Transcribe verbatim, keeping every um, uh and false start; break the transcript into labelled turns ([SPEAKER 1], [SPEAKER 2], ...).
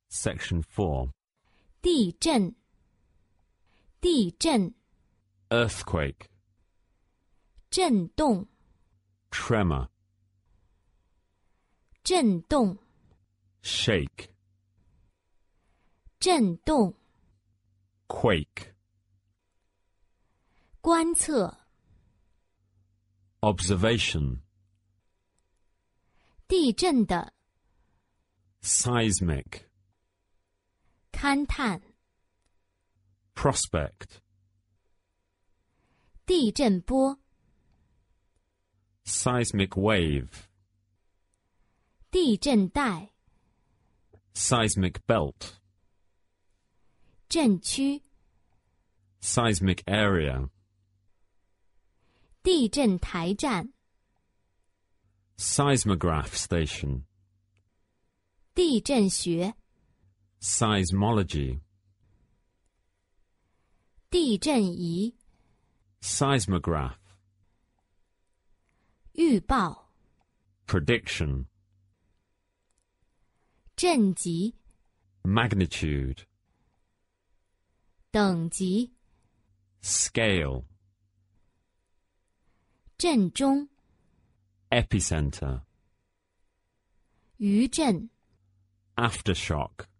[SPEAKER 1] Section four.
[SPEAKER 2] 地震，地震，
[SPEAKER 1] Earthquake.
[SPEAKER 2] 震动，
[SPEAKER 1] Tremor.
[SPEAKER 2] 震动，
[SPEAKER 1] Shake.
[SPEAKER 2] 震动，
[SPEAKER 1] Quake.
[SPEAKER 2] 观测，
[SPEAKER 1] Observation.
[SPEAKER 2] 地震的，
[SPEAKER 1] Seismic.
[SPEAKER 2] 勘探，
[SPEAKER 1] Prospect.
[SPEAKER 2] 地震波，
[SPEAKER 1] Seismic wave.
[SPEAKER 2] 地震带，
[SPEAKER 1] Seismic belt.
[SPEAKER 2] 震区，
[SPEAKER 1] Seismic area.
[SPEAKER 2] 地震台站，
[SPEAKER 1] Seismograph station.
[SPEAKER 2] 地震学，
[SPEAKER 1] Seismology.
[SPEAKER 2] 地震仪，
[SPEAKER 1] Seismograph.
[SPEAKER 2] 预报，
[SPEAKER 1] Prediction.
[SPEAKER 2] 震级，
[SPEAKER 1] Magnitude.
[SPEAKER 2] 等级，
[SPEAKER 1] Scale.
[SPEAKER 2] 震中，
[SPEAKER 1] Epicenter.
[SPEAKER 2] 余震。
[SPEAKER 1] Aftershock.